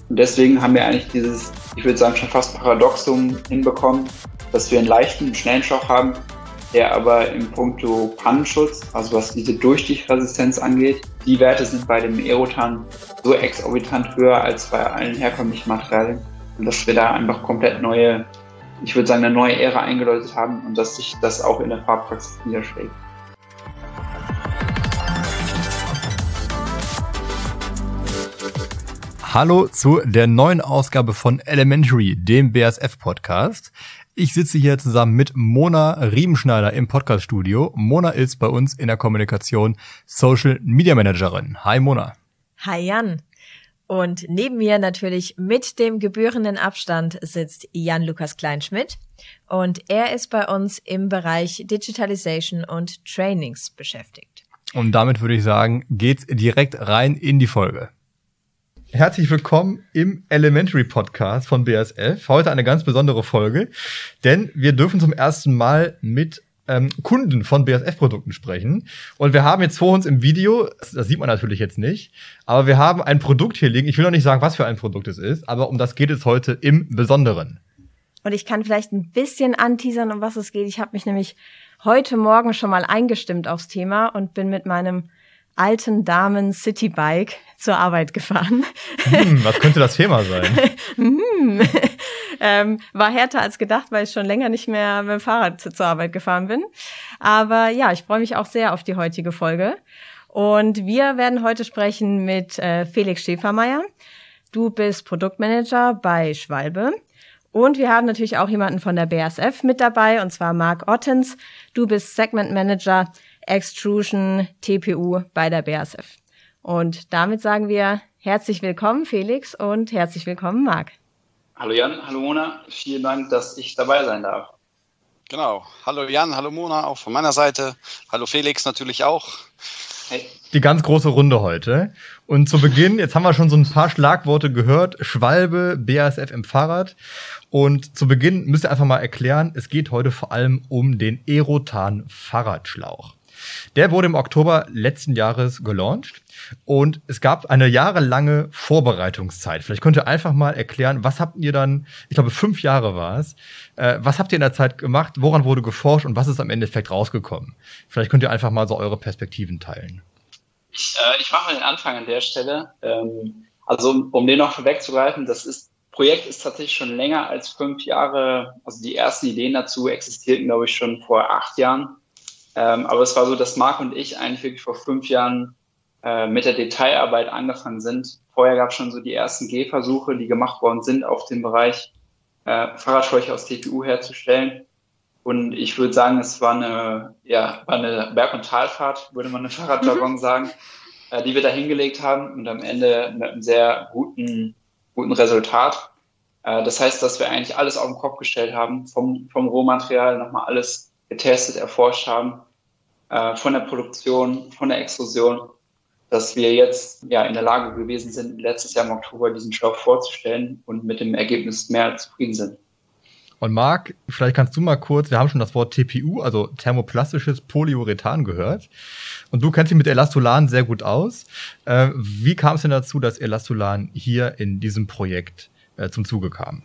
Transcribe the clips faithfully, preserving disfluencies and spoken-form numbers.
Und deswegen haben wir eigentlich dieses, ich würde sagen, schon fast Paradoxum hinbekommen, dass wir einen leichten, schnellen Schlauch haben, der aber im Punkto Pannenschutz, also was diese Durchstichresistenz angeht, die Werte sind bei dem Aerotan so exorbitant höher als bei allen herkömmlichen Materialien. Und dass wir da einfach komplett neue, ich würde sagen, eine neue Ära eingeläutet haben und dass sich das auch in der Fahrpraxis niederschlägt. Hallo zu der neuen Ausgabe von Elementary, dem B A S F-Podcast. Ich sitze hier zusammen mit Mona Riemenschneider im Podcast-Studio. Mona ist bei uns in der Kommunikation Social Media Managerin. Hi Mona. Hi Jan. Und neben mir natürlich mit dem gebührenden Abstand sitzt Jan-Lukas Kleinschmidt. Und er ist bei uns im Bereich Digitalization und Trainings beschäftigt. Und damit würde ich sagen, geht's direkt rein in die Folge. Herzlich willkommen im Elementary Podcast von B A S F. Heute eine ganz besondere Folge, denn wir dürfen zum ersten Mal mit ähm, Kunden von B A S F-Produkten sprechen. Und wir haben jetzt vor uns im Video, das, das sieht man natürlich jetzt nicht, aber wir haben ein Produkt hier liegen. Ich will noch nicht sagen, was für ein Produkt es ist, aber um das geht es heute im Besonderen. Und ich kann vielleicht ein bisschen anteasern, um was es geht. Ich habe mich nämlich heute Morgen schon mal eingestimmt aufs Thema und bin mit meinem alten Damen Citybike zur Arbeit gefahren. Hm, was könnte das Thema sein? hm. ähm, war härter als gedacht, weil ich schon länger nicht mehr mit dem Fahrrad zur Arbeit gefahren bin. Aber ja, ich freue mich auch sehr auf die heutige Folge. Und wir werden heute sprechen mit äh, Felix Schäfermeier. Du bist Produktmanager bei Schwalbe. Und wir haben natürlich auch jemanden von der B A S F mit dabei, und zwar Marc Ottens. Du bist Segment Manager Extrusion T P U bei der B A S F. Und damit sagen wir herzlich willkommen, Felix, und herzlich willkommen, Marc. Hallo Jan, hallo Mona. Vielen Dank, dass ich dabei sein darf. Genau. Hallo Jan, hallo Mona, auch von meiner Seite. Hallo Felix natürlich auch. Hey. Die ganz große Runde heute. Und zu Beginn, jetzt haben wir schon so ein paar Schlagworte gehört. Schwalbe, B A S F im Fahrrad. Und zu Beginn müsst ihr einfach mal erklären, es geht heute vor allem um den Aerotan Fahrradschlauch. Der wurde im Oktober letzten Jahres gelauncht und es gab eine jahrelange Vorbereitungszeit. Vielleicht könnt ihr einfach mal erklären, was habt ihr dann, ich glaube fünf Jahre war es, äh, was habt ihr in der Zeit gemacht, woran wurde geforscht und was ist am Endeffekt rausgekommen? Vielleicht könnt ihr einfach mal so eure Perspektiven teilen. Ich, äh, ich mache mal den Anfang an der Stelle. Ähm, also um den noch vorwegzugreifen, das ist, Projekt ist tatsächlich schon länger als fünf Jahre, also die ersten Ideen dazu existierten, glaube ich, schon vor acht Jahren. Ähm, aber es war so, dass Marc und ich eigentlich wirklich vor fünf Jahren äh, mit der Detailarbeit angefangen sind. Vorher gab es schon so die ersten Gehversuche, die gemacht worden sind, auf dem Bereich äh, Fahrradschläuche aus T P U herzustellen. Und ich würde sagen, es war eine, ja, war eine Berg- und Talfahrt, würde man im Fahrradjargon sagen, äh, die wir da hingelegt haben und am Ende mit einem sehr guten, guten Resultat. Äh, das heißt, dass wir eigentlich alles auf den Kopf gestellt haben, vom, vom Rohmaterial nochmal alles getestet, erforscht haben, äh, von der Produktion, von der Extrusion, dass wir jetzt ja in der Lage gewesen sind, letztes Jahr im Oktober diesen Schlauch vorzustellen und mit dem Ergebnis mehr als zufrieden sind. Und Marc, vielleicht kannst du mal kurz, wir haben schon das Wort T P U, also thermoplastisches Polyurethan gehört. Und du kennst dich mit Elastolan sehr gut aus. Äh, wie kam es denn dazu, dass Elastolan hier in diesem Projekt äh, zum Zuge kam?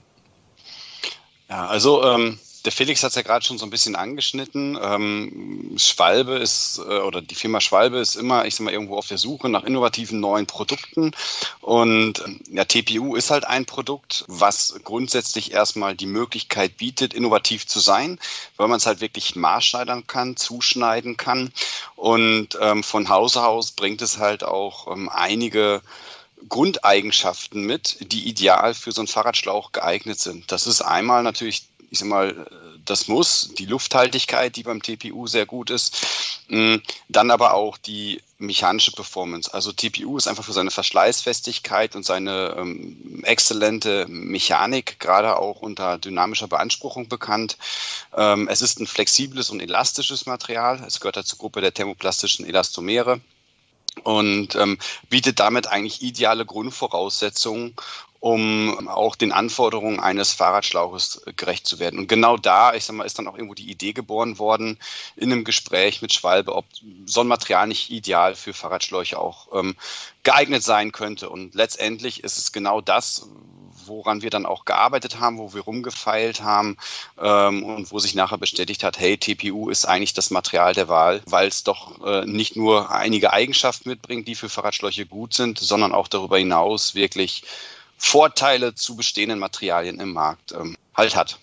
Ja, also ähm der Felix hat es ja gerade schon so ein bisschen angeschnitten. Ähm, Schwalbe ist, äh, oder die Firma Schwalbe ist immer, ich sag mal, irgendwo auf der Suche nach innovativen neuen Produkten. Und ähm, ja, T P U ist halt ein Produkt, was grundsätzlich erstmal die Möglichkeit bietet, innovativ zu sein, weil man es halt wirklich maßschneidern kann, zuschneiden kann. Und ähm, von Hause aus bringt es halt auch ähm, einige Grundeigenschaften mit, die ideal für so einen Fahrradschlauch geeignet sind. Das ist einmal natürlich, ich sag mal, das Muss, die Lufthaltigkeit, die beim T P U sehr gut ist. Dann aber auch die mechanische Performance. Also T P U ist einfach für seine Verschleißfestigkeit und seine ähm, exzellente Mechanik, gerade auch unter dynamischer Beanspruchung bekannt. Ähm, es ist ein flexibles und elastisches Material. Es gehört zur Gruppe der thermoplastischen Elastomere und ähm, bietet damit eigentlich ideale Grundvoraussetzungen, um auch den Anforderungen eines Fahrradschlauches gerecht zu werden. Und genau da, ich sag mal, ist dann auch irgendwo die Idee geboren worden, in einem Gespräch mit Schwalbe, ob so ein Material nicht ideal für Fahrradschläuche auch ähm, geeignet sein könnte. Und letztendlich ist es genau das, woran wir dann auch gearbeitet haben, wo wir rumgefeilt haben ähm, und wo sich nachher bestätigt hat, hey, T P U ist eigentlich das Material der Wahl, weil es doch äh, nicht nur einige Eigenschaften mitbringt, die für Fahrradschläuche gut sind, sondern auch darüber hinaus wirklich Vorteile zu bestehenden Materialien im Markt ähm, halt hat.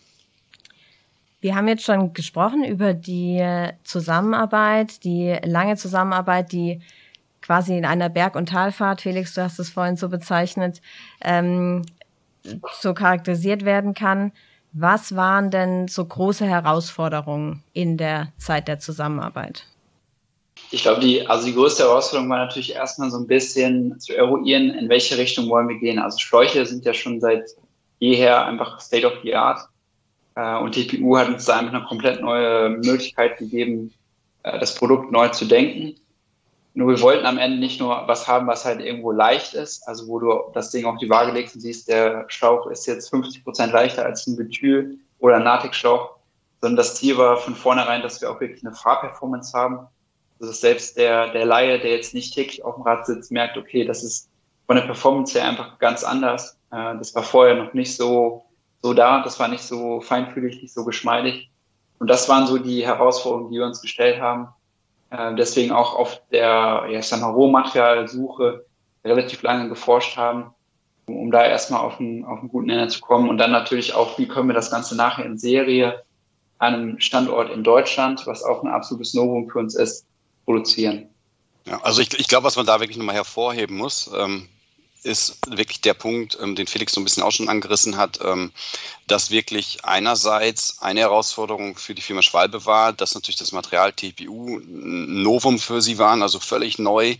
Wir haben jetzt schon gesprochen über die Zusammenarbeit, die lange Zusammenarbeit, die quasi in einer Berg- und Talfahrt, Felix, du hast es vorhin so bezeichnet, ähm, so charakterisiert werden kann. Was waren denn so große Herausforderungen in der Zeit der Zusammenarbeit? Ich glaube, die, also die größte Herausforderung war natürlich erstmal so ein bisschen zu eruieren, in welche Richtung wollen wir gehen. Also Schläuche sind ja schon seit jeher einfach State of the Art. Und T P U hat uns da einfach eine komplett neue Möglichkeit gegeben, das Produkt neu zu denken. Nur wir wollten am Ende nicht nur was haben, was halt irgendwo leicht ist, also wo du das Ding auf die Waage legst und siehst, der Schlauch ist jetzt fünfzig Prozent leichter als ein Betyl oder ein Natex-Schlauch, sondern das Ziel war von vornherein, dass wir auch wirklich eine Fahrperformance haben, also dass selbst der, der Laie, der jetzt nicht täglich auf dem Rad sitzt, merkt, okay, das ist von der Performance her einfach ganz anders. Das war vorher noch nicht so, so da, das war nicht so feinfühlig, nicht so geschmeidig. Und das waren so die Herausforderungen, die wir uns gestellt haben. Äh, deswegen auch auf der, ja, ich sag mal, Rohmaterialsuche relativ lange geforscht haben, um, um da erstmal auf einen, auf einen guten Nenner zu kommen. Und dann natürlich auch, wie können wir das Ganze nachher in Serie an einem Standort in Deutschland, was auch ein absolutes Novum für uns ist, produzieren. Ja, also ich, ich glaube, was man da wirklich nochmal hervorheben muss, ähm, ist wirklich der Punkt, ähm, den Felix so ein bisschen auch schon angerissen hat, ähm, dass wirklich einerseits eine Herausforderung für die Firma Schwalbe war, dass natürlich das Material T P U ein Novum für sie waren, also völlig neu,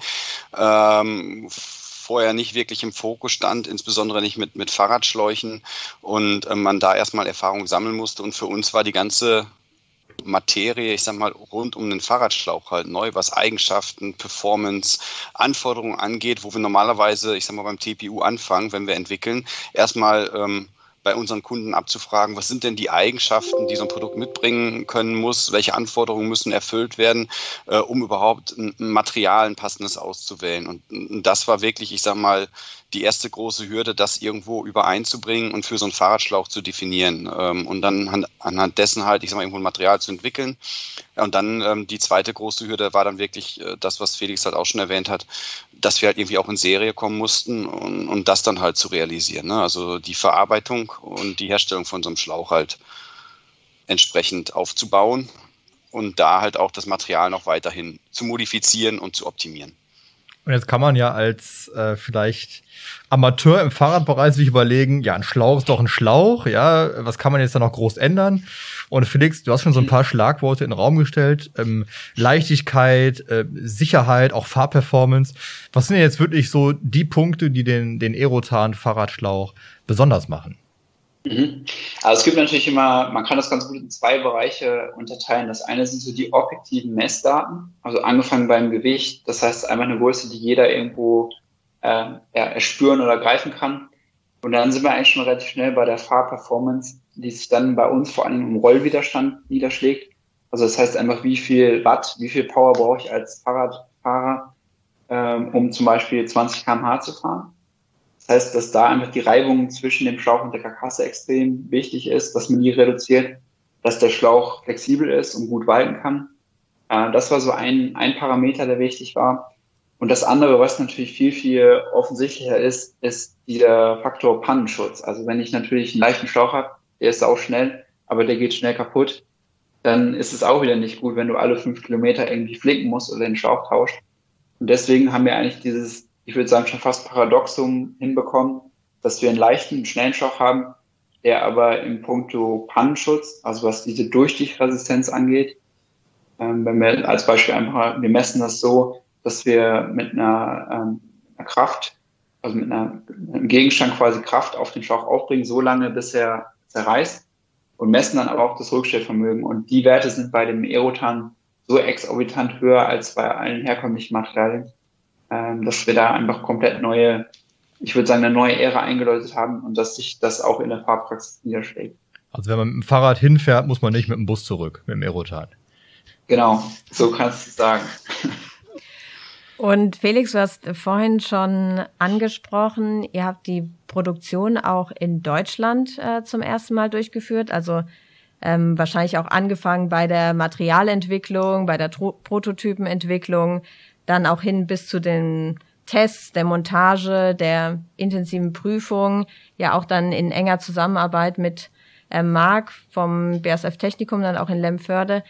ähm, vorher nicht wirklich im Fokus stand, insbesondere nicht mit, mit Fahrradschläuchen und ähm, man da erstmal Erfahrung sammeln musste. Und für uns war die ganze Materie, ich sag mal, rund um den Fahrradschlauch halt neu, was Eigenschaften, Performance, Anforderungen angeht, wo wir normalerweise, ich sag mal, beim T P U anfangen, wenn wir entwickeln, erstmal ähm, bei unseren Kunden abzufragen, was sind denn die Eigenschaften, die so ein Produkt mitbringen können muss, welche Anforderungen müssen erfüllt werden, äh, um überhaupt ein Material, ein passendes auszuwählen. Und, und das war wirklich, ich sag mal, die erste große Hürde, das irgendwo übereinzubringen und für so einen Fahrradschlauch zu definieren ähm, und dann anhand dessen halt, ich sag mal, irgendwo ein Material zu entwickeln. Ja, und dann ähm, die zweite große Hürde war dann wirklich äh, das, was Felix halt auch schon erwähnt hat, dass wir halt irgendwie auch in Serie kommen mussten und, und das dann halt zu realisieren. Ne? Also die Verarbeitung und die Herstellung von so einem Schlauch halt entsprechend aufzubauen und da halt auch das Material noch weiterhin zu modifizieren und zu optimieren. Und jetzt kann man ja als äh, vielleicht Amateur im Fahrradbereich sich überlegen, ja, ein Schlauch ist doch ein Schlauch, ja, was kann man jetzt da noch groß ändern? Und Felix, du hast schon so ein paar Schlagworte in den Raum gestellt, ähm, Leichtigkeit, äh, Sicherheit, auch Fahrperformance. Was sind denn jetzt wirklich so die Punkte, die den, den Aerotan-Fahrradschlauch besonders machen? Mhm. Also es gibt natürlich immer, man kann das ganz gut in zwei Bereiche unterteilen. Das eine sind so die objektiven Messdaten, also angefangen beim Gewicht. Das heißt einfach eine Größe, die jeder irgendwo äh, ja, erspüren oder greifen kann. Und dann sind wir eigentlich schon relativ schnell bei der Fahrperformance, die sich dann bei uns vor allem im Rollwiderstand niederschlägt. Also das heißt einfach, wie viel Watt, wie viel Power brauche ich als Fahrradfahrer, ähm, um zum Beispiel zwanzig Kilometer pro Stunde zu fahren. Das heißt, dass da einfach die Reibung zwischen dem Schlauch und der Karkasse extrem wichtig ist, dass man die reduziert, dass der Schlauch flexibel ist und gut walten kann. Äh, das war so ein, ein Parameter, der wichtig war. Und das andere, was natürlich viel, viel offensichtlicher ist, ist der Faktor Pannenschutz. Also wenn ich natürlich einen leichten Schlauch habe, der ist auch schnell, aber der geht schnell kaputt, dann ist es auch wieder nicht gut, wenn du alle fünf Kilometer irgendwie flicken musst oder den Schlauch tauscht. Und deswegen haben wir eigentlich dieses, ich würde sagen, schon fast Paradoxum hinbekommen, dass wir einen leichten, einen schnellen Schlauch haben, der aber im Puncto Pannenschutz, also was diese Durchstichresistenz angeht, ähm, wenn wir als Beispiel einfach, wir messen das so, dass wir mit einer, ähm, einer Kraft, also mit, einer, mit einem Gegenstand quasi Kraft auf den Schlauch aufbringen, so lange, bis er zerreißt und messen dann aber auch das Rückstellvermögen. Und die Werte sind bei dem Aerotan so exorbitant höher als bei allen herkömmlichen Materialien, dass wir da einfach komplett neue ich würde sagen, eine neue Ära eingeläutet haben und dass sich das auch in der Fahrpraxis niederschlägt. Also wenn man mit dem Fahrrad hinfährt, muss man nicht mit dem Bus zurück, mit dem Aerotan. Genau, so kannst du es sagen. Und Felix, du hast vorhin schon angesprochen, ihr habt die Produktion auch in Deutschland äh, zum ersten Mal durchgeführt, also ähm, wahrscheinlich auch angefangen bei der Materialentwicklung, bei der Tro- Prototypenentwicklung, dann auch hin bis zu den Tests, der Montage, der intensiven Prüfung, ja auch dann in enger Zusammenarbeit mit äh, Marc vom B A S F-Technikum, dann auch in Lemförde.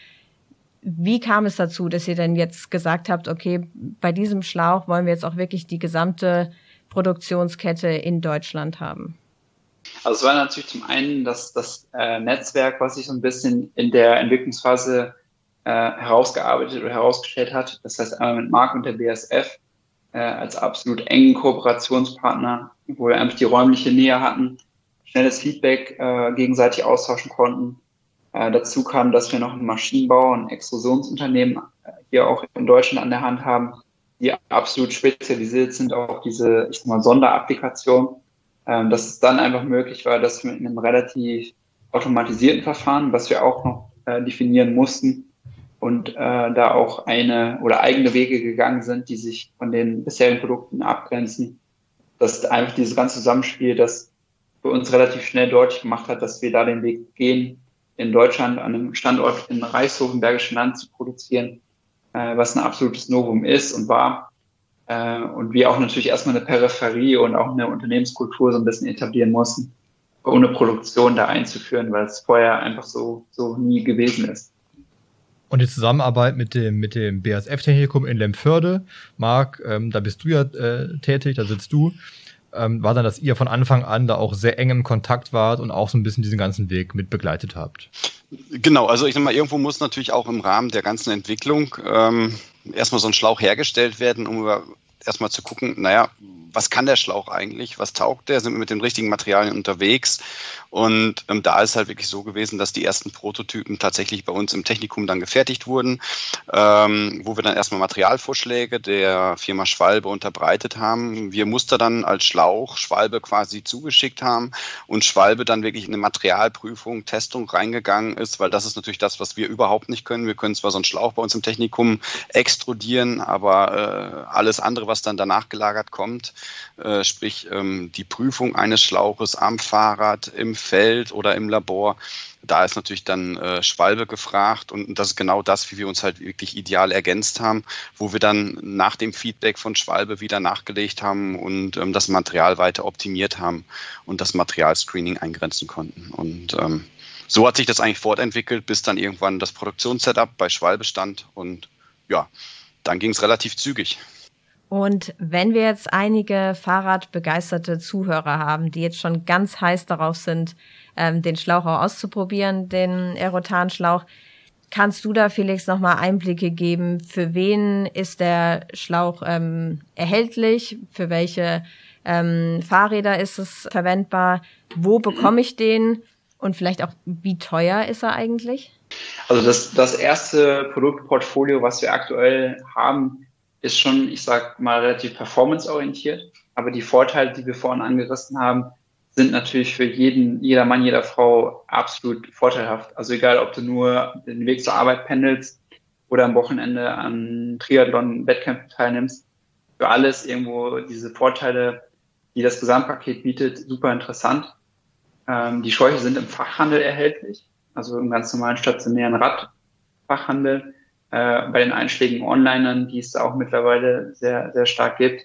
Wie kam es dazu, dass ihr denn jetzt gesagt habt, okay, bei diesem Schlauch wollen wir jetzt auch wirklich die gesamte Produktionskette in Deutschland haben? Also es war natürlich zum einen das, das äh, Netzwerk, was sich so ein bisschen in der Entwicklungsphase äh, herausgearbeitet oder herausgestellt hat. Das heißt einmal mit Marc und der B A S F äh, als absolut engen Kooperationspartner, wo wir einfach die räumliche Nähe hatten, schnelles Feedback äh, gegenseitig austauschen konnten. Äh, dazu kam, dass wir noch einen Maschinenbau, ein Extrusionsunternehmen äh, hier auch in Deutschland an der Hand haben, die absolut spezialisiert sind auf diese, ich sag mal, Sonderapplikation. Ähm, dass es dann einfach möglich war, dass wir mit einem relativ automatisierten Verfahren, was wir auch noch äh, definieren mussten und äh, da auch eine oder eigene Wege gegangen sind, die sich von den bisherigen Produkten abgrenzen, dass einfach dieses ganze Zusammenspiel, das für uns relativ schnell deutlich gemacht hat, dass wir da den Weg gehen, in Deutschland an einem Standort in Reichshofen, Bergischen Land zu produzieren, äh, was ein absolutes Novum ist und war. Äh, und wir auch natürlich erstmal eine Peripherie und auch eine Unternehmenskultur so ein bisschen etablieren mussten, ohne Produktion da einzuführen, weil es vorher einfach so, so nie gewesen ist. Und die Zusammenarbeit mit dem, mit dem B A S F-Technikum in Lemförde, Marc, ähm, da bist du ja äh, tätig, da sitzt du. Ähm, war dann, dass ihr von Anfang an da auch sehr eng im Kontakt wart und auch so ein bisschen diesen ganzen Weg mit begleitet habt? Genau, also ich sag mal, irgendwo muss natürlich auch im Rahmen der ganzen Entwicklung ähm, erstmal so ein Schlauch hergestellt werden, um über erstmal zu gucken, naja, was kann der Schlauch eigentlich, was taugt der, sind wir mit den richtigen Materialien unterwegs und ähm, da ist halt wirklich so gewesen, dass die ersten Prototypen tatsächlich bei uns im Technikum dann gefertigt wurden, ähm, wo wir dann erstmal Materialvorschläge der Firma Schwalbe unterbreitet haben, wir Muster dann als Schlauch Schwalbe quasi zugeschickt haben und Schwalbe dann wirklich in eine Materialprüfung, Testung reingegangen ist, weil das ist natürlich das, was wir überhaupt nicht können. Wir können zwar so einen Schlauch bei uns im Technikum extrudieren, aber äh, alles andere, was dann danach gelagert kommt, äh, sprich ähm, die Prüfung eines Schlauches am Fahrrad, im Feld oder im Labor, da ist natürlich dann äh, Schwalbe gefragt und das ist genau das, wie wir uns halt wirklich ideal ergänzt haben, wo wir dann nach dem Feedback von Schwalbe wieder nachgelegt haben und ähm, das Material weiter optimiert haben und das Materialscreening eingrenzen konnten. Und ähm, so hat sich das eigentlich fortentwickelt, bis dann irgendwann das Produktionssetup bei Schwalbe stand und ja, dann ging es relativ zügig. Und wenn wir jetzt einige fahrradbegeisterte Zuhörer haben, die jetzt schon ganz heiß darauf sind, ähm, den Schlauch auch auszuprobieren, den Aerotan-Schlauch, kannst du da, Felix, nochmal Einblicke geben? Für wen ist der Schlauch ähm, erhältlich? Für welche ähm, Fahrräder ist es verwendbar? Wo bekomme ich den? Und vielleicht auch, wie teuer ist er eigentlich? Also das, das erste Produktportfolio, was wir aktuell haben, ist schon, ich sag mal, relativ performanceorientiert. Aber die Vorteile, die wir vorhin angerissen haben, sind natürlich für jeden, jeder Mann, jeder Frau absolut vorteilhaft. Also egal, ob du nur den Weg zur Arbeit pendelst oder am Wochenende an Triathlon-Wettkämpfen teilnimmst. Für alles irgendwo diese Vorteile, die das Gesamtpaket bietet, super interessant. Ähm, die Schläuche sind im Fachhandel erhältlich, also im ganz normalen stationären Radfachhandel. Äh, bei den einschlägigen Onlinern, die es auch mittlerweile sehr, sehr stark gibt.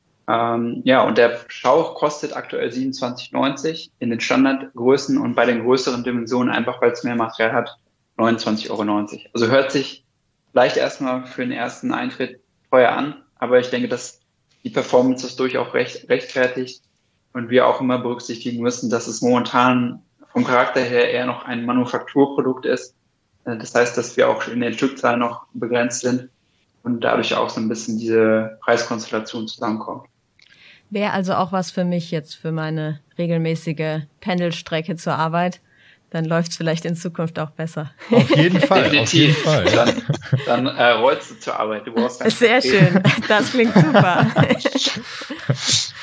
Ähm, ja, und der Schlauch kostet aktuell siebenundzwanzig neunzig in den Standardgrößen und bei den größeren Dimensionen, einfach weil es mehr Material hat, neunundzwanzig neunzig. Also hört sich vielleicht erstmal für den ersten Eintritt teuer an, aber ich denke, dass die Performance das durchaus recht, rechtfertigt und wir auch immer berücksichtigen müssen, dass es momentan vom Charakter her eher noch ein Manufakturprodukt ist. Das heißt, dass wir auch in den Stückzahlen noch begrenzt sind und dadurch auch so ein bisschen diese Preiskonstellation zusammenkommt. Wäre also auch was für mich jetzt für meine regelmäßige Pendelstrecke zur Arbeit. Dann läuft es vielleicht in Zukunft auch besser. Auf jeden Fall, auf jeden Fall. Dann, dann äh, rollst du zur Arbeit. Du brauchst Sehr schön, das klingt super. Und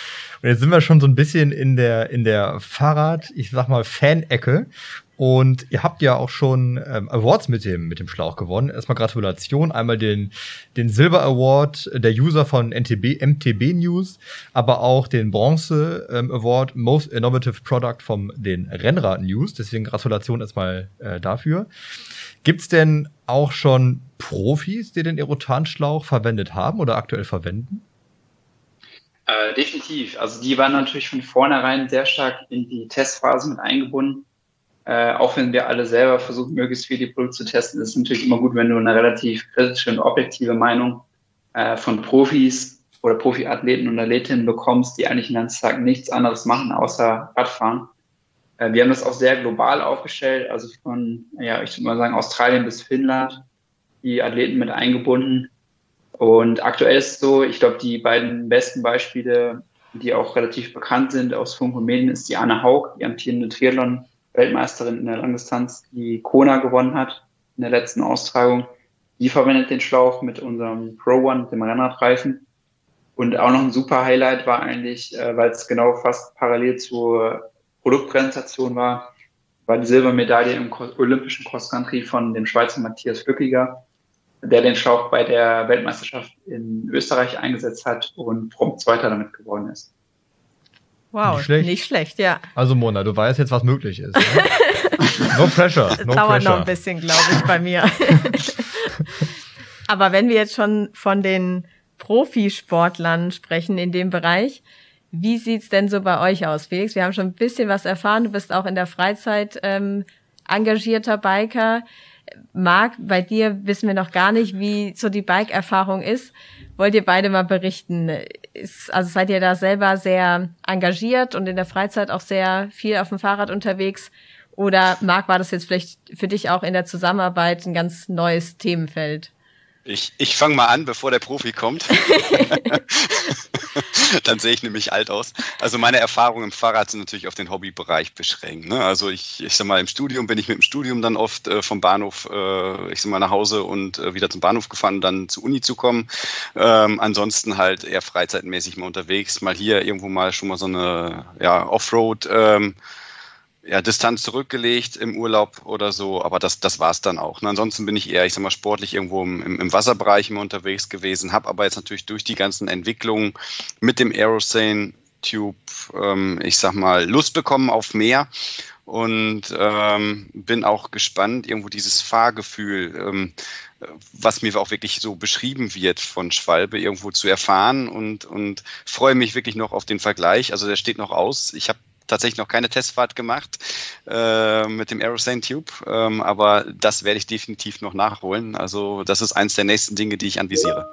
Und jetzt sind wir schon so ein bisschen in der, in der Fahrrad, ich sag mal, Fan-Ecke. Und ihr habt ja auch schon ähm, Awards mit dem, mit dem Schlauch gewonnen. Erstmal Gratulation. Einmal den, den Silber Award der User von N T B, M T B News, aber auch den Bronze ähm, Award Most Innovative Product vom den Rennrad News. Deswegen Gratulation erstmal äh, dafür. Gibt's denn auch schon Profis, die den Aerotan-Schlauch verwendet haben oder aktuell verwenden? Äh, definitiv. Also die waren natürlich von vornherein sehr stark in die Testphase mit eingebunden. Äh, auch wenn wir alle selber versuchen, möglichst viel die Produkte zu testen, ist es natürlich immer gut, wenn du eine relativ kritische und objektive Meinung äh, von Profis oder Profiathleten und Athletinnen bekommst, die eigentlich den ganzen Tag nichts anderes machen, außer Radfahren. Äh, wir haben das auch sehr global aufgestellt, also von, ja, ich würde mal sagen, Australien bis Finnland, die Athleten mit eingebunden. Und aktuell ist es so, ich glaube, die beiden besten Beispiele, die auch relativ bekannt sind aus Funk und Medien, ist die Anne Haug, die amtierende Triathlon Weltmeisterin in der Langdistanz, die Kona gewonnen hat in der letzten Austragung. Die verwendet den Schlauch mit unserem Pro One, mit dem Rennradreifen. Und auch noch ein super Highlight war eigentlich, äh, weil es genau fast parallel zur Produktpräsentation war, war die Silbermedaille im olympischen Cross-Country von dem Schweizer Matthias Flückiger, der den Schlauch bei der Weltmeisterschaft in Österreich eingesetzt hat und prompt Zweiter damit geworden ist. Wow, nicht schlecht. nicht schlecht, ja. Also Mona, du weißt jetzt, was möglich ist. Ne? No pressure, no Dauert pressure. noch ein bisschen, glaube ich, bei mir. Aber wenn wir jetzt schon von den Profisportlern sprechen in dem Bereich, wie sieht's denn so bei euch aus, Felix? Wir haben schon ein bisschen was erfahren. Du bist auch in der Freizeit ähm, engagierter Biker. Marc, bei dir wissen wir noch gar nicht, wie so die Bike-Erfahrung ist. Wollt ihr beide mal berichten? Ist, also seid ihr da selber sehr engagiert und in der Freizeit auch sehr viel auf dem Fahrrad unterwegs? Oder Marc, war das jetzt vielleicht für dich auch in der Zusammenarbeit ein ganz neues Themenfeld? Ich, ich fange mal an, bevor der Profi kommt. Dann sehe ich nämlich alt aus. Also meine Erfahrungen im Fahrrad sind natürlich auf den Hobbybereich beschränkt. Ne? Also ich, ich sag mal, im Studium bin ich mit dem Studium dann oft äh, vom Bahnhof, äh, ich sag mal, nach Hause und äh, wieder zum Bahnhof gefahren, um dann zur Uni zu kommen. Ähm, ansonsten halt eher freizeitmäßig mal unterwegs. Mal hier irgendwo mal schon mal so eine ja, Offroad- ähm, ja, Distanz zurückgelegt im Urlaub oder so, aber das, das war's dann auch. Und ansonsten bin ich eher, ich sag mal, sportlich irgendwo im, im Wasserbereich immer unterwegs gewesen, habe aber jetzt natürlich durch die ganzen Entwicklungen mit dem Aerosane Tube, ähm, ich sag mal, Lust bekommen auf mehr und ähm, bin auch gespannt, irgendwo dieses Fahrgefühl, ähm, was mir auch wirklich so beschrieben wird von Schwalbe, irgendwo zu erfahren und, und freue mich wirklich noch auf den Vergleich. Also der steht noch aus. Ich habe tatsächlich noch keine Testfahrt gemacht äh, mit dem Aerosane Tube, ähm, aber das werde ich definitiv noch nachholen. Also das ist eins der nächsten Dinge, die ich anvisiere.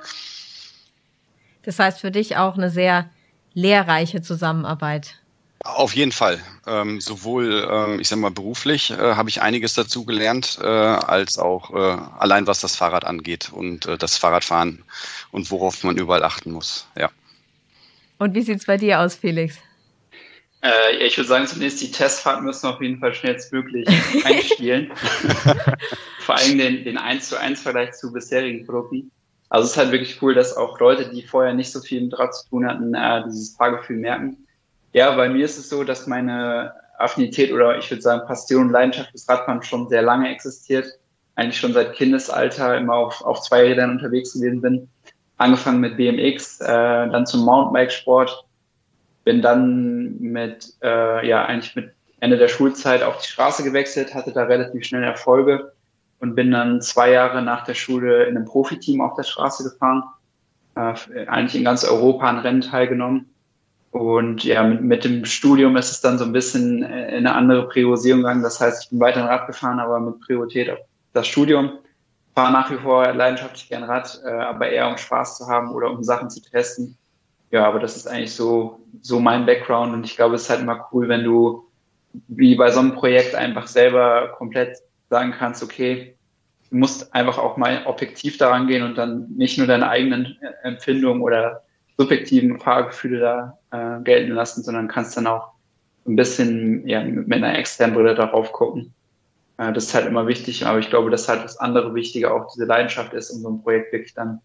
Das heißt für dich auch eine sehr lehrreiche Zusammenarbeit. Auf jeden Fall. Ähm, sowohl, ähm, ich sag mal, beruflich äh, habe ich einiges dazu gelernt, äh, als auch äh, allein was das Fahrrad angeht und äh, das Fahrradfahren und worauf man überall achten muss. Ja. Und wie sieht's bei dir aus, Felix? Äh, ich würde sagen, zunächst die Testfahrt müssen wir auf jeden Fall schnellstmöglich einspielen. Vor allem den, den eins zu eins Vergleich zu bisherigen Produkten. Also es ist halt wirklich cool, dass auch Leute, die vorher nicht so viel mit Rad zu tun hatten, äh, dieses Fahrgefühl merken. Ja, bei mir ist es so, dass meine Affinität oder ich würde sagen Passion und Leidenschaft fürs Radfahren schon sehr lange existiert. Eigentlich schon seit Kindesalter immer auf, auf zwei Rädern unterwegs gewesen bin. Angefangen mit B M X, äh, dann zum Mountainbike-Sport. Bin dann mit, äh, ja, eigentlich mit Ende der Schulzeit auf die Straße gewechselt, hatte da relativ schnell Erfolge und bin dann zwei Jahre nach der Schule in einem Profiteam auf der Straße gefahren. Äh, eigentlich in ganz Europa an Rennen teilgenommen. Und ja, mit, mit dem Studium ist es dann so ein bisschen in eine andere Priorisierung gegangen. Das heißt, ich bin weiterhin Rad gefahren, aber mit Priorität auf das Studium. Fahre nach wie vor leidenschaftlich gern Rad, äh, aber eher um Spaß zu haben oder um Sachen zu testen. Ja, aber das ist eigentlich so, so mein Background und ich glaube, es ist halt immer cool, wenn du wie bei so einem Projekt einfach selber komplett sagen kannst, okay, du musst einfach auch mal objektiv daran gehen und dann nicht nur deine eigenen Empfindungen oder subjektiven Fahrgefühle da äh, gelten lassen, sondern kannst dann auch ein bisschen ja, mit einer externen Brille darauf gucken. Äh, das ist halt immer wichtig, aber ich glaube, dass halt das andere Wichtige auch diese Leidenschaft ist, um so ein Projekt wirklich dann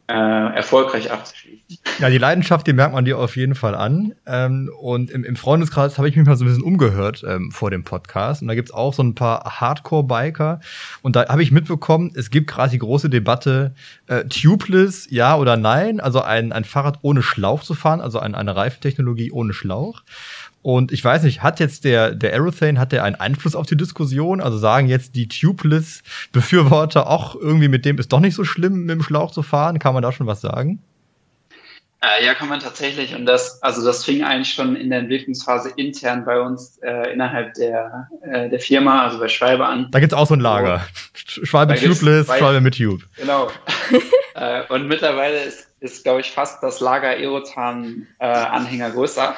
äh, erfolgreich abzuschließen. Ja, die Leidenschaft, die merkt man dir auf jeden Fall an. Ähm, und im, im Freundeskreis habe ich mich mal so ein bisschen umgehört ähm, vor dem Podcast. Und da gibt's auch so ein paar Hardcore-Biker. Und da habe ich mitbekommen, es gibt gerade die große Debatte, äh, tubeless, ja oder nein. Also ein, ein Fahrrad ohne Schlauch zu fahren, also ein, eine Reifentechnologie ohne Schlauch. Und ich weiß nicht, hat jetzt der, der Aerothane, hat der einen Einfluss auf die Diskussion? Also sagen jetzt die Tubeless-Befürworter auch irgendwie, mit dem ist doch nicht so schlimm, mit dem Schlauch zu fahren? Kann man da schon was sagen? Äh, ja, kann man tatsächlich. Und das, also das fing eigentlich schon in der Entwicklungsphase intern bei uns äh, innerhalb der, äh, der Firma, also bei Schwalbe an. Da gibt's auch so ein Lager. So, Schwalbe Tubeless, Schwalbe mit Tube. Genau. äh, und mittlerweile ist, ist glaube ich, fast das Lager Aerotan-Anhänger äh, größer.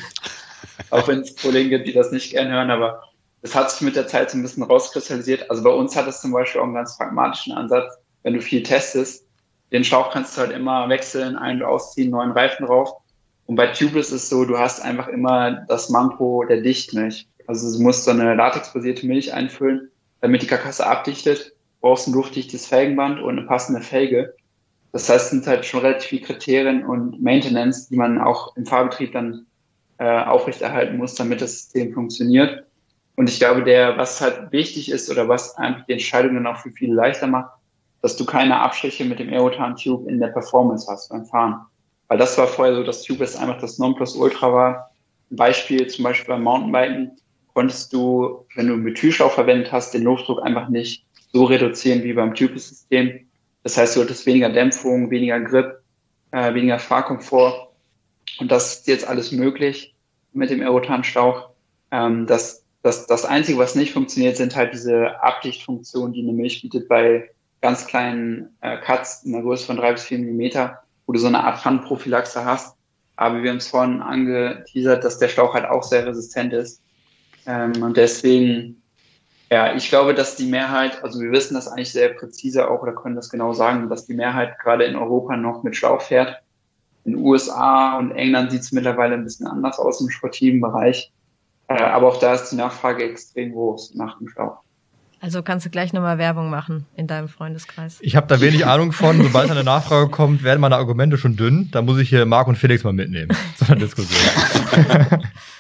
Auch wenn es Kollegen gibt, die das nicht gern hören, aber das hat sich mit der Zeit so ein bisschen rauskristallisiert. Also bei uns hat es zum Beispiel auch einen ganz pragmatischen Ansatz. Wenn du viel testest, den Schlauch kannst du halt immer wechseln, ein- und ausziehen, neuen Reifen drauf. Und bei Tubeless ist es so, du hast einfach immer das Manko der Dichtmilch. Also du musst so eine latexbasierte Milch einfüllen, damit die Karkasse abdichtet. Du brauchst ein luftdichtes Felgenband und eine passende Felge. Das heißt, es sind halt schon relativ viele Kriterien und Maintenance, die man auch im Fahrbetrieb dann äh, aufrechterhalten muss, damit das System funktioniert. Und ich glaube, der, was halt wichtig ist oder was einfach die Entscheidung dann auch für viele leichter macht, dass du keine Abstriche mit dem Aerotan-Tube in der Performance hast beim Fahren. Weil das war vorher so, dass Tubeless einfach das Nonplusultra war. Ein Beispiel zum Beispiel beim Mountainbiken konntest du, wenn du einen Methylschlauch verwendet hast, den Luftdruck einfach nicht so reduzieren wie beim Tubeless-System. Das heißt, du hattest weniger Dämpfung, weniger Grip, äh, weniger Fahrkomfort. Und das ist jetzt alles möglich mit dem Aerotan-Schlauch. Ähm, das, das, das Einzige, was nicht funktioniert, sind halt diese Abdichtfunktionen, die eine Milch bietet bei ganz kleinen äh, Cuts in der Größe von drei bis vier Millimeter, wo du so eine Art Pfannenprophylaxe hast. Aber wir haben es vorhin angeteasert, dass der Schlauch halt auch sehr resistent ist. Ähm, und deswegen, ja, ich glaube, dass die Mehrheit, also wir wissen das eigentlich sehr präzise auch oder können das genau sagen, dass die Mehrheit gerade in Europa noch mit Schlauch fährt. In den U S A und England sieht es mittlerweile ein bisschen anders aus im sportiven Bereich. Äh, aber auch da ist die Nachfrage extrem groß nach dem Schlauch. Also kannst du gleich nochmal Werbung machen in deinem Freundeskreis. Ich habe da wenig Ahnung von. Sobald eine Nachfrage kommt, werden meine Argumente schon dünn. Da muss ich hier Marc und Felix mal mitnehmen zu einer Diskussion.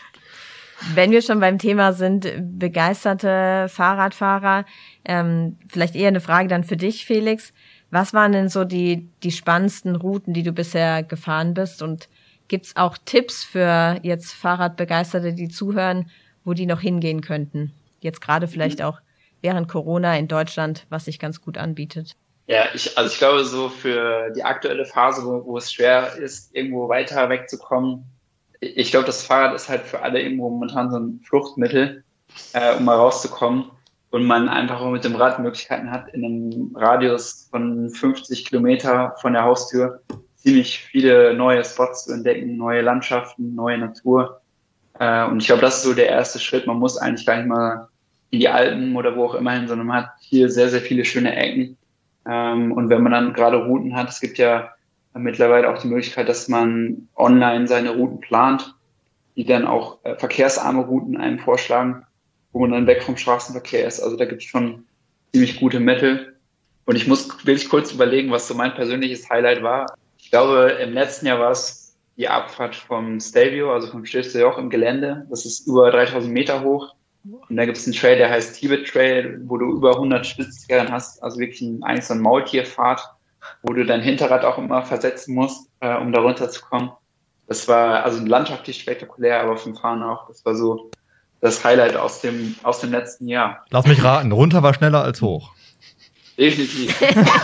Wenn wir schon beim Thema sind, begeisterte Fahrradfahrer, ähm, vielleicht eher eine Frage dann für dich, Felix. Was waren denn so die, die spannendsten Routen, die du bisher gefahren bist? Und gibt's auch Tipps für jetzt Fahrradbegeisterte, die zuhören, wo die noch hingehen könnten? Jetzt gerade vielleicht auch während Corona in Deutschland, was sich ganz gut anbietet. Ja, ich, also ich glaube, so für die aktuelle Phase, wo, wo es schwer ist, irgendwo weiter wegzukommen, ich glaube, das Fahrrad ist halt für alle irgendwo momentan so ein Fluchtmittel, äh, um mal rauszukommen. Und man einfach auch mit dem Rad Möglichkeiten hat, in einem Radius von fünfzig Kilometer von der Haustür ziemlich viele neue Spots zu entdecken, neue Landschaften, neue Natur. Äh, und ich glaube, das ist so der erste Schritt. Man muss eigentlich gar nicht mal in die Alpen oder wo auch immer hin, sondern man hat hier sehr, sehr viele schöne Ecken. Ähm, und wenn man dann gerade Routen hat, es gibt ja mittlerweile auch die Möglichkeit, dass man online seine Routen plant, die dann auch äh, verkehrsarme Routen einem vorschlagen, wo man dann weg vom Straßenverkehr ist. Also da gibt es schon ziemlich gute Mittel. Und ich muss wirklich kurz überlegen, was so mein persönliches Highlight war. Ich glaube, im letzten Jahr war es die Abfahrt vom Stelvio, also vom Stilfser Joch im Gelände. Das ist über dreitausend Meter hoch. Und da gibt es einen Trail, der heißt Tibet Trail, wo du über hundert Spitzkehren hast. Also wirklich ein, eigentlich so ein Maultierpfad, wo du dein Hinterrad auch immer versetzen musst, äh, um da runterzukommen. Das war also landschaftlich spektakulär, aber vom Fahren auch. Das war so das Highlight aus dem, aus dem letzten Jahr. Lass mich raten, runter war schneller als hoch. Definitiv.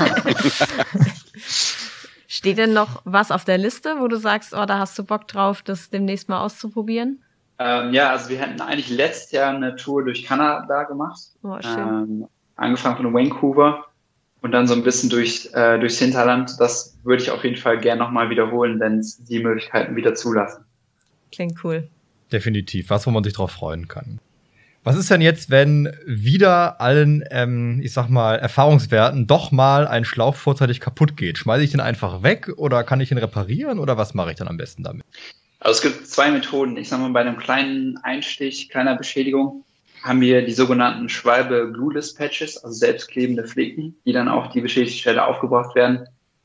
Steht denn noch was auf der Liste, wo du sagst, oh, da hast du Bock drauf, das demnächst mal auszuprobieren? Ähm, ja, also wir hatten eigentlich letztes Jahr eine Tour durch Kanada gemacht. Oh, schön. Ähm, angefangen von Vancouver und dann so ein bisschen durch, äh, durchs Hinterland. Das würde ich auf jeden Fall gerne nochmal wiederholen, wenn es die Möglichkeiten wieder zulassen. Klingt cool. Definitiv, was, wo man sich drauf freuen kann. Was ist denn jetzt, wenn wieder allen, ähm, ich sag mal, Erfahrungswerten doch mal ein Schlauch vorzeitig kaputt geht? Schmeiße ich den einfach weg oder kann ich ihn reparieren oder was mache ich dann am besten damit? Also es gibt zwei Methoden. Ich sag mal, bei einem kleinen Einstich, kleiner Beschädigung, haben wir die sogenannten Schwalbe Glueless Patches, also selbstklebende Flicken, die dann auf die beschädigte Stelle aufgebracht werden.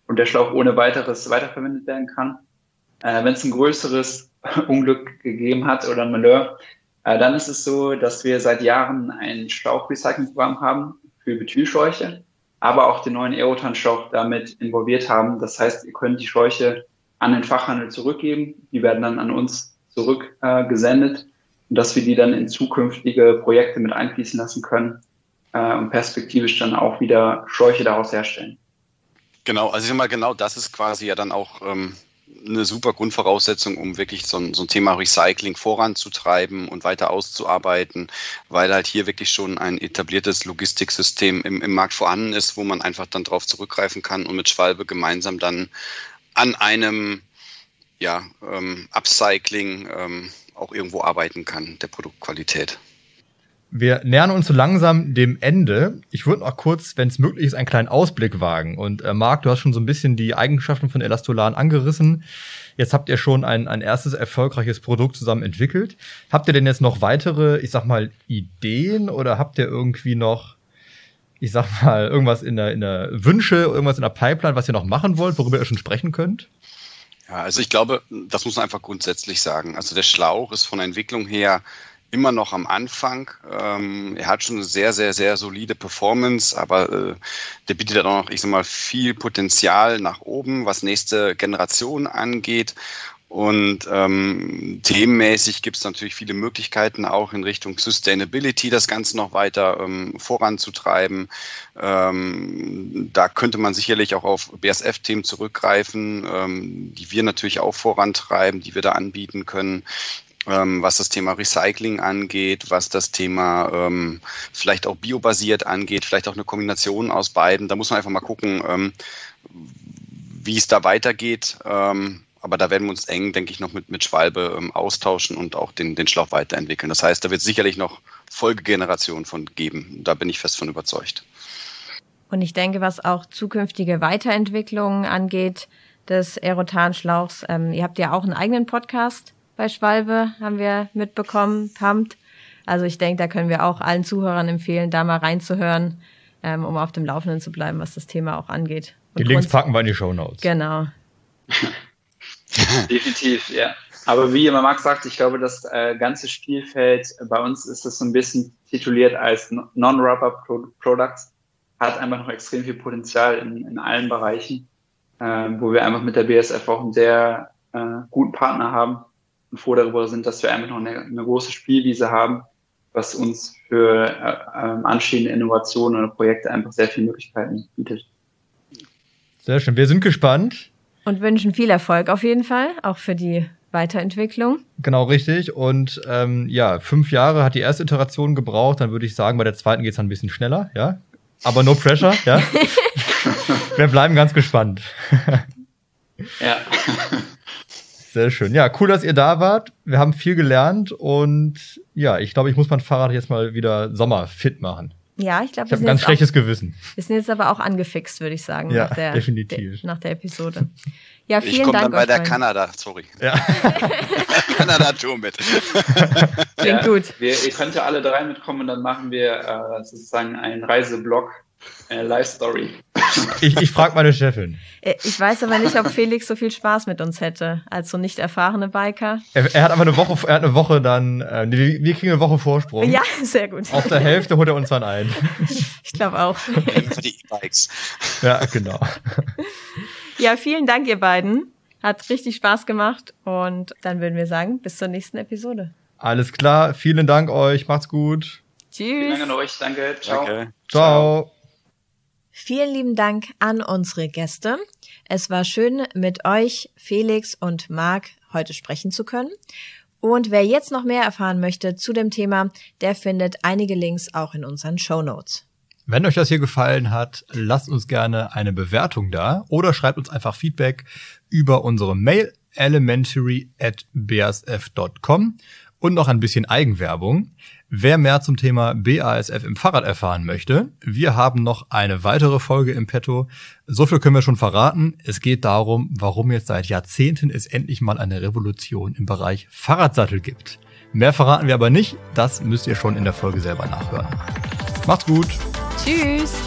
und der Schlauch ohne weiteres weiterverwendet werden kann. Äh, wenn es ein größeres Unglück gegeben hat oder ein Malheur, äh, dann ist es so, dass wir seit Jahren ein Schlauchrecyclingprogramm haben für Bethylschläuche, aber auch den neuen Aerotan-Schlauch damit involviert haben. Das heißt, ihr könnt die Schläuche an den Fachhandel zurückgeben. Die werden dann an uns zurückgesendet, äh, und dass wir die dann in zukünftige Projekte mit einfließen lassen können äh, und perspektivisch dann auch wieder Schläuche daraus herstellen. Genau, also ich sag mal, genau das ist quasi ja dann auch ähm, eine super Grundvoraussetzung, um wirklich so ein, so ein Thema Recycling voranzutreiben und weiter auszuarbeiten, weil halt hier wirklich schon ein etabliertes Logistiksystem im, im Markt vorhanden ist, wo man einfach dann drauf zurückgreifen kann und mit Schwalbe gemeinsam dann an einem ja, ähm, Upcycling ähm, auch irgendwo arbeiten kann, der Produktqualität. Wir nähern uns so langsam dem Ende. Ich würde noch kurz, wenn es möglich ist, einen kleinen Ausblick wagen. Und äh, Marc, du hast schon so ein bisschen die Eigenschaften von Elastolan angerissen. Jetzt habt ihr schon ein, ein erstes erfolgreiches Produkt zusammen entwickelt. Habt ihr denn jetzt noch weitere, ich sag mal, Ideen oder habt ihr irgendwie noch, ich sag mal, irgendwas in der, in der Wünsche, irgendwas in der Pipeline, was ihr noch machen wollt, worüber ihr schon sprechen könnt? Ja, also ich glaube, das muss man einfach grundsätzlich sagen. Also der Schlauch ist von der Entwicklung her immer noch am Anfang. Ähm, er hat schon eine sehr, sehr, sehr solide Performance, aber äh, der bietet dann auch noch, ich sag mal, viel Potenzial nach oben, was nächste Generation angeht. Und ähm, themenmäßig gibt es natürlich viele Möglichkeiten, auch in Richtung Sustainability das Ganze noch weiter ähm, voranzutreiben. Ähm, da könnte man sicherlich auch auf B A S F-Themen zurückgreifen, ähm, die wir natürlich auch vorantreiben, die wir da anbieten können. Ähm, was das Thema Recycling angeht, was das Thema ähm, vielleicht auch biobasiert angeht, vielleicht auch eine Kombination aus beiden. Da muss man einfach mal gucken, ähm, wie es da weitergeht. Ähm, aber da werden wir uns eng, denke ich, noch mit, mit Schwalbe ähm, austauschen und auch den, den Schlauch weiterentwickeln. Das heißt, da wird es sicherlich noch Folgegenerationen von geben. Da bin ich fest von überzeugt. Und ich denke, was auch zukünftige Weiterentwicklungen angeht des Aerotan-Schlauchs, ähm, ihr habt ja auch einen eigenen Podcast bei Schwalbe, haben wir mitbekommen, Pumped. Also ich denke, da können wir auch allen Zuhörern empfehlen, da mal reinzuhören, ähm, um auf dem Laufenden zu bleiben, was das Thema auch angeht. Und die Links packen wir in die Shownotes. Genau. Definitiv, ja. Aber wie immer Marc sagt, ich glaube, das äh, ganze Spielfeld, bei uns ist das so ein bisschen tituliert als Non-Rubber-Products, hat einfach noch extrem viel Potenzial in, in allen Bereichen, äh, wo wir einfach mit der B A S F auch einen sehr äh, guten Partner haben und froh darüber sind, dass wir einfach noch eine, eine große Spielwiese haben, was uns für äh, anstehende Innovationen oder Projekte einfach sehr viele Möglichkeiten bietet. Sehr schön. Wir sind gespannt. Und wünschen viel Erfolg auf jeden Fall, auch für die Weiterentwicklung. Genau, richtig. Und ähm, ja, fünf Jahre hat die erste Iteration gebraucht. Dann würde ich sagen, bei der zweiten geht es dann ein bisschen schneller. Ja, aber no pressure. Ja, wir bleiben ganz gespannt. Ja. Sehr schön. Ja, cool, dass ihr da wart. Wir haben viel gelernt und ja, ich glaube, ich muss mein Fahrrad jetzt mal wieder sommerfit machen. Ja, ich glaube, ich habe ein ganz schlechtes auch, Gewissen. Wir sind jetzt aber auch angefixt, würde ich sagen, ja, nach, der, definitiv. De, nach der Episode. Ja, vielen ich komme dann bei der beiden. Kanada, sorry. Ja. Kanada-Tour mit. Klingt ja, gut. Wir, ihr könnt ja alle drei mitkommen und dann machen wir äh, sozusagen einen Reiseblog, äh, Live-Story. Ich, ich frage meine Chefin. Ich weiß aber nicht, ob Felix so viel Spaß mit uns hätte, als so nicht erfahrene Biker. Er, er hat aber eine Woche, er hat eine Woche dann, äh, nee, wir kriegen eine Woche Vorsprung. Ja, sehr gut. Auf der Hälfte holt er uns dann ein. Ich glaube auch. Für die E-Bikes. Ja, genau. Ja, vielen Dank, ihr beiden. Hat richtig Spaß gemacht und dann würden wir sagen, bis zur nächsten Episode. Alles klar, vielen Dank euch, macht's gut. Tschüss. Vielen Dank an euch, danke, ciao. Okay. Ciao. Vielen lieben Dank an unsere Gäste. Es war schön, mit euch, Felix und Marc, heute sprechen zu können. Und wer jetzt noch mehr erfahren möchte zu dem Thema, der findet einige Links auch in unseren Shownotes. Wenn euch das hier gefallen hat, lasst uns gerne eine Bewertung da oder schreibt uns einfach Feedback über unsere Mail elementary at b a s f dot com und noch ein bisschen Eigenwerbung. Wer mehr zum Thema B A S F im Fahrrad erfahren möchte, wir haben noch eine weitere Folge im Petto. So viel können wir schon verraten. Es geht darum, warum jetzt seit Jahrzehnten es endlich mal eine Revolution im Bereich Fahrradsattel gibt. Mehr verraten wir aber nicht. Das müsst ihr schon in der Folge selber nachhören. Macht's gut. Tschüss.